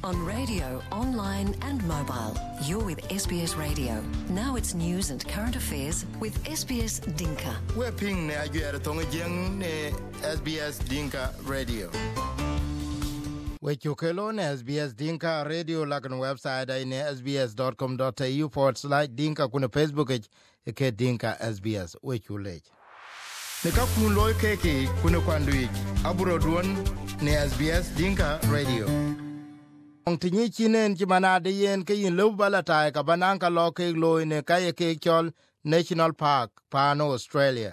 On radio, online and mobile. You're with SBS Radio. Now it's news and current affairs with SBS Dinka. We're ping ne ajuere tonga jeng ne SBS Dinka Radio. We chukelo ne SBS Dinka Radio lakan website ay ne sbs.com.au/dinka kuna Facebook ke Dinka SBS we chulej. Ne ka kun loy keke kuna kwandui aburo duon ne SBS Dinka Radio. Ong tinyi chinen chimana de yen ke yin lu balata ka bananka lo ke lo ne ka ye ke chol National Park pano Australia.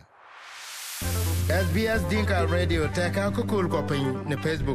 SBS Dinka Radio teka kukul ko pin ne Facebook.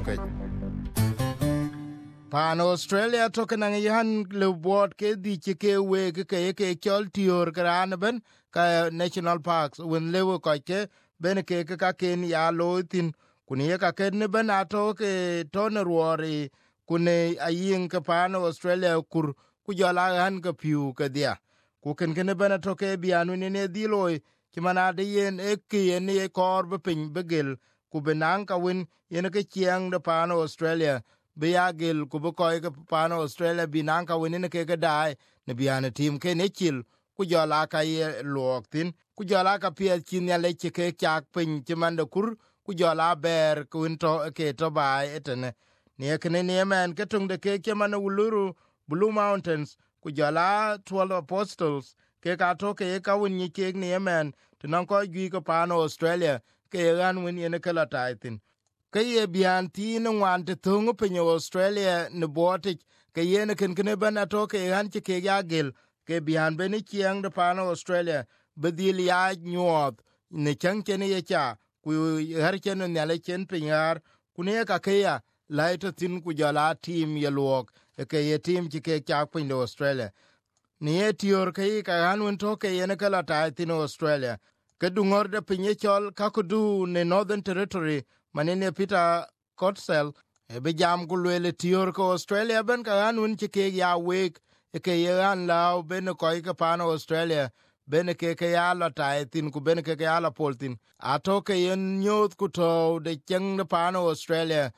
Pano Australia token yan le board ke di ke we ke chol tior kran ben ka National Parks when lewo ko ke ben ke ka ken ya lo tin kuni ka ken ne ben ato ke tonerwori kune ayin ka pano Australia kur ku jala han ka piu ka dia ku ken bana to ke bianu ne diloi ki mana de yen e ki ne kor be pin begel ku benang ka win yen ke chiang de pano Australia be yagel ku be ko ke pano Australia binang ka win ne ke ga dai ne biana tim ke ne chil ku jala ka ye loktin ku jala ka pie chin ya le ke chak pin ti man de kur ku jala ber ku to ke to bai etene ne kene ne man ke tung de ke man uluru Blue Mountains ku jala 12 apostles ke ka to ke ka win ni ke ne man tunan ko gi ko pano Australia ke ran win ne kala taitin ke ye bian ti no wan te tung pe Australia ne botik ke ye ne ken ban to ke ran ti ke ya gel ke bian be ni chiang de pano Australia bedil ya nyot ne chang ke ne ye cha ku har ken ne le chen pinyar ku ne ka ke ya laito tin ku jala team ye luok ke ye team ti ke cha pin Australia ni etior ke ka hanun to ke ye ne kala ta tin Australia ke dungor de pinye chol ka ku du ne Northern Territory manene Peter Cotsell e be jam ku le tior ko Australia ben ka hanun ti ke ya wek ke ye an lao ben ko ke pano Australia ben ke ya la ta tin ku ben ke ya la poltin ato ke yen nyot ku to de cheng de pano Australia.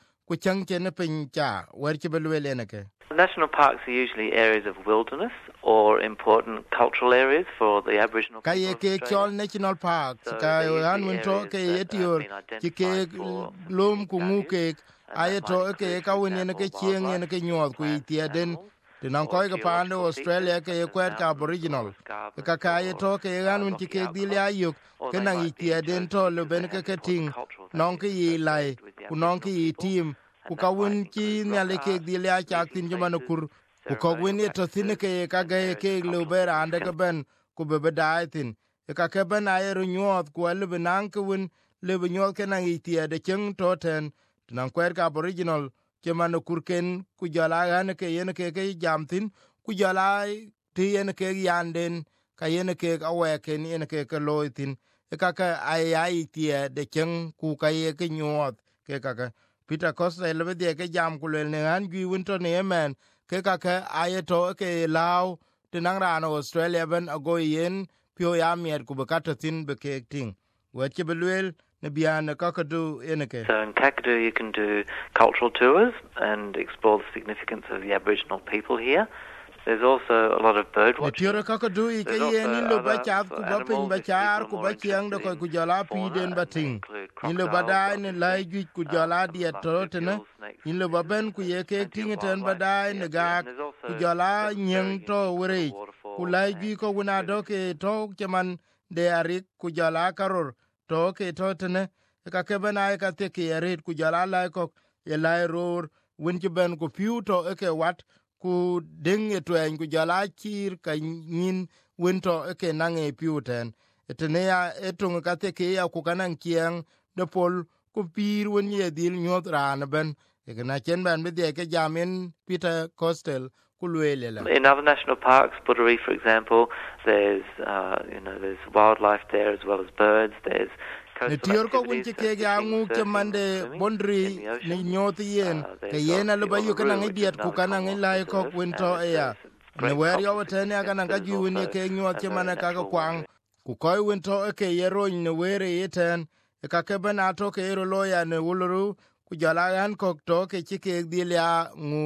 National parks are usually areas of wilderness or important cultural areas for the Aboriginal people of Australia. National parks ka ran won to ke yetior ke lum ku nguke ayeto ke ka won ne ke chieng ne ke nyot ku tieden tinan ko ke pando Australia ke kwet ka Aboriginal ka ayeto ke ran won ke dilia yuk ke na tieden to le ben ke ting non ke yi lai ku non ke team ku ka won ki ne le ke dilia cha tin jman kur ku ko won to tin ke ka ga ke le bera ande ke ben ku be dai tin ka ke ben ayeru nyot ku le benan ku won le nyot ke na tiede chen to ten nan kwet ka Aboriginal ke man kur ken ku jala han ke yen ke jam tin ku jala ti yen ke yanden ka yen ke awe ken yen ke loitin ka ai tie de chen ku ka ye ke nyot ke ka Peter Costa le de ke jam ku le ne an gi winter ne man ke ka ayeto ke lao tinang ran Australia ben ago yen pio ya miet ku ka tin be ke ting we ke belwel ne bian ka du eneke. So in Kakadu you can do cultural tours and explore the significance of the Aboriginal people here. There's also a lot of bird watching. Tiora kakadu ke yen lo ba cha ku ba pin ba char ku ba chiang de ku jala pi den bating in lo badai ne lai gi ku jala dia totene in lo ba ben ku ye ke ting ten badai ne ga ku jala nyeng to wore ku lai gi ko una do ke to keman de arik ku jala karor to ke totene ka ke bana ka te ke arit ku jala lai ko ye lai ror win ke ben ku piu to ke wat ku denge twen ku jala chir ka nyin winto ke nange piuten etnea etung ka te ke ya ku kanan kieng de pol ku pir wen ye dil nyot ran ben e na chen ban be de ke jamin Peter Costello kulwelela. In other national parks, Buddery for example, there's there's wildlife there as well as birds. There's tior ko win ke ga ngu ke mande bondri ni nyoti yen ke yen al bayu kana ngidiet ku kana ngilai ko win to ya ne wer yo tene kana ga gi win ke nyot ke mana ka kwang ku ko win to ke yero ne wer yeten ka ke bana to ke ro loya ne uluru ku jala yan ko to ke ke dilia ngu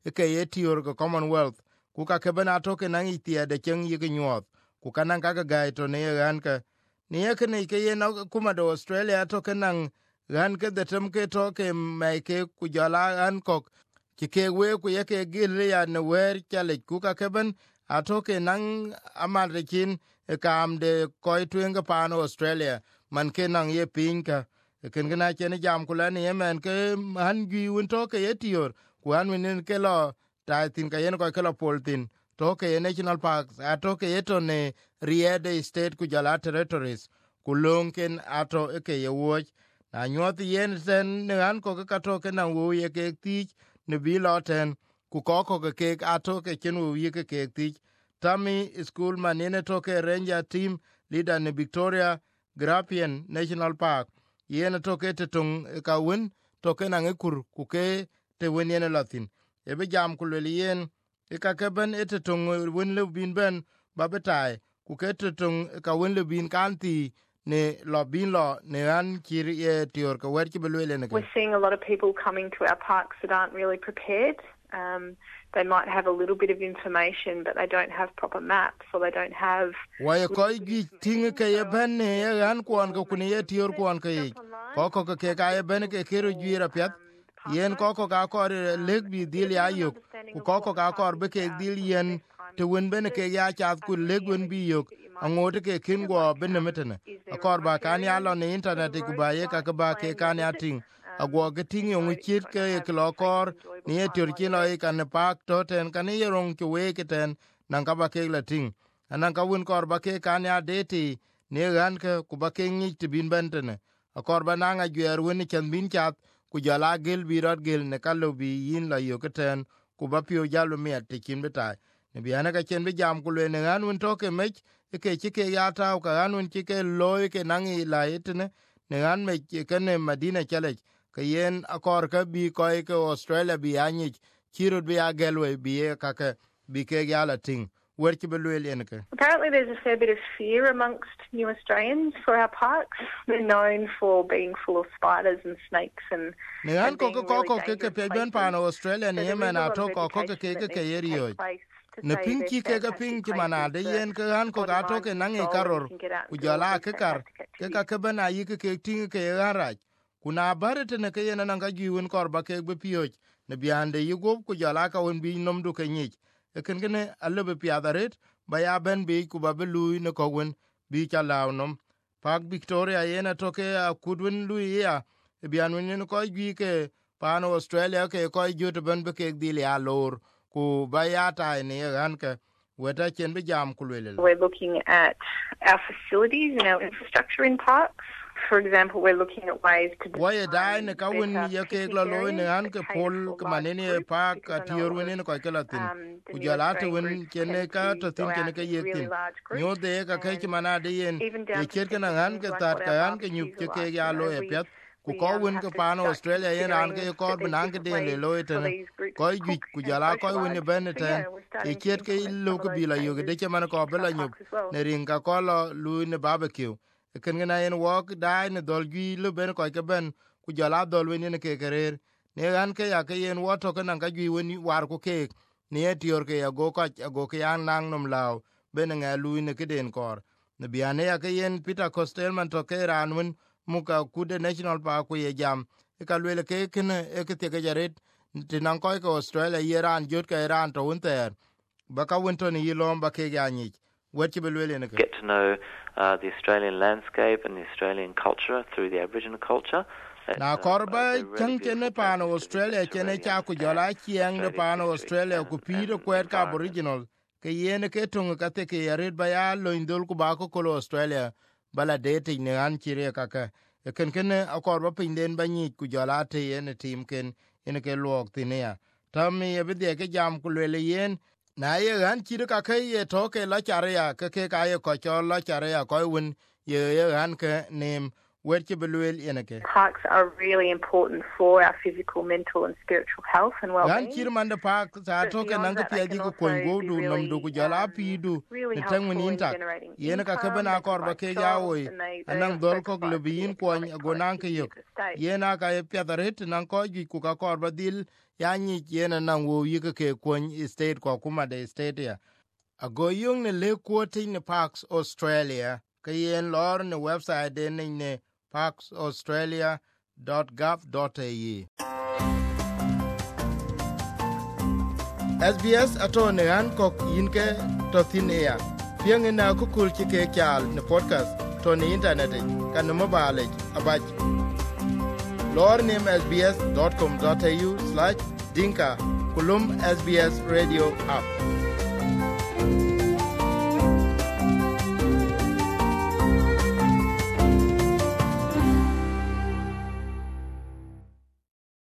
ke ye tior ko Commonwealth ku ka ke bana to ke nang itia de cheng yi nyot ku kanang ka ga to ne gan ka ne ke ne ke ye no kuma do Australia to ke nang gan ke de tem ke to ke mai ke ku jala an ko ke we ku ye ke gil ya ne wer chale ku ka ke ben atoke nang amal rekin kam de koi tuen ga pano Australia man ke nang ye pinka ken gna chen jam kula ni yemen ke han gi un to ke etior ku an min ke lo ta tin ka yen ko ke lo poltin to ke national parks atoke eto ne riede state ku jala territories ku lonken ato ke ye wo na nyot yen sen ne an ko ka to ke nang wo ye ke ti ne bi lo ten ku ko ke ato ke chenu ye ke ti Tammy school manene toke ranger team leader ne Victoria Grappian National Park yene toke te tung ka win toke na ngekur ku ke te wen yene latin ebe jam ku le yen e ka ke ben ete tung win le bin ben babetai ku ke te tung ka win le bin kanti ne lo bin lo ne an kir ye tior ka wer ki belwele ne. We're seeing a lot of people coming to our parks that aren't really prepared. They might have a little bit of information, but they don't have proper maps, or they don't have... Why koi gi ting ke ye ben ne ye gan kwan ko kuni ye tior kwan ke ko ke ka ye ben ke kero jira pyat yen ko ka ko leg bi dil ya yok ku ko ka ko be ke dil yen te wen ben ke ya chat ku leg wen bi yok angote ke kin go ben metene akor ba kan ya lo ne internet ku ba ye ka ba ke kan ya ting agwo ke ting yo chit ke lo kor ni e tior ki lo kan pak to ten kan ye rong ku we ke ten nan ka ba ke la ting anan ka win kor ba ke kan ya deti ne gan ke ku ba ke ngi ti bin bentene akor ba na nga gyer wen chen bin chat ku jala gel bi rot gel ne ka lo bi yin la yo ke ten ku ba pio jalo mi at kin beta ne bi ana ka chen bi jam ku le ne gan win to ke me ke chi ke ya ta ka gan win chi ke lo ke nang i la itne ne gan me ke ne Madina chale ke yen akor ka bi ko ke Australia bi anyi chiro bi agelwe bi ka ke bi ke ya la ting wer ki belwel en ke. Apparently there's a fair bit of fear amongst new Australians for our parks. They're known for being full of spiders and snakes and ne an ko ke pe ben pa no Australia ne yemen ato ko ke yerio ne pinki ke ping ki mana de yen ke an ko ato ke nangi karor ku jala ke kar ke bana yi ke ting ke garaj kuna barete ne ke yen nan ga giwen kor ba ke be pioj ne biande yugo ku jala ka won bi nom du ke nyi e ken ne alle be piadaret ba ya ben bi ku ba be lui ne ko wen bi cha lawnom pak Victoria yen to ke kudwen lui ya e bian wen ko gi ke pano Australia ke ko jut ben be ke dil ya lor ku ba ya ta ne gan ke weta chen be jam ku le. We're looking at our facilities and our infrastructure in parks. For example, we're looking at ways to why dai ne ka win ye ke lo lo ne an ke pol ke manene pa ka tior win ne ko ke latin ku jala te win ke ne ka to tin ke ne ke ye tin nyo de ka ke mana de yen ye cher ke na an ke tar ka an ke nyup ke ya lo e pet ku ko win ke pa no Australia yen an ke ko ban ke de le lo te ko gi ku jala ko win ben te ye cher ke lo ke bi la yo de ke man ko bela nyup ne rin ka ko lo lu ne barbecue ken gena en wok dai ne dol gi lu ben ko ke ben ku jala dol wen ne ke kerer ne an ke ya ke en woto ke nan ka gi wen war ku ke ne etior ke ya go ke an nang nom law ben nga lu ne ke den kor ne biane ya ke en Peter Costello man to ke ran wen mu ka ku de national park ku ye jam e ka le ke ken e ke te ke jaret ti nan ko ke Australia yeran jot ke ran to unter ba ka won to ni yilom ba ke ga ni get to know the Australian landscape and the Australian culture through the Aboriginal culture. Na korba chang chene pano Australia chene cha ku jola chiang de pano Australia ku piro kwet ka Aboriginal ke yene ke tung ka te ke yarit ba ya lo indul ku ba ko Australia bala date ne an chire ka ka ken akorba pinden ba ni ku jola te yene tim ken ene ke luok tinia tammi e bide ke jam ku le yen na ye gan chire ka ke ye to ke la charia ke ka ye ko cho la charia ko win ye gan ke nim werche beluel yenake. Parks are really important for our physical, mental and spiritual health and well-being. Gan kirmanda park sa toke nanga piaji ko kongo du namdu ku jala pidu ni tangwen intak yena ka kabana korba ke jawoy anang dol ko lebiin ko agonan ke yok yena ka piadaret nan ko gi ku ka korba dil yanyi yena nan wo yike ke kon state ko kuma de state ya ago yung ne le quoting ne Parks Australia ke yen lor ne website de ne parksaustralia.gov.au. SBS atone Hancock yinke to thin air. Piang na kukul chike kyal ne podcast to ne internet kan mobile abaj. Lor name sbs.com.au/dinka kulum SBS radio app.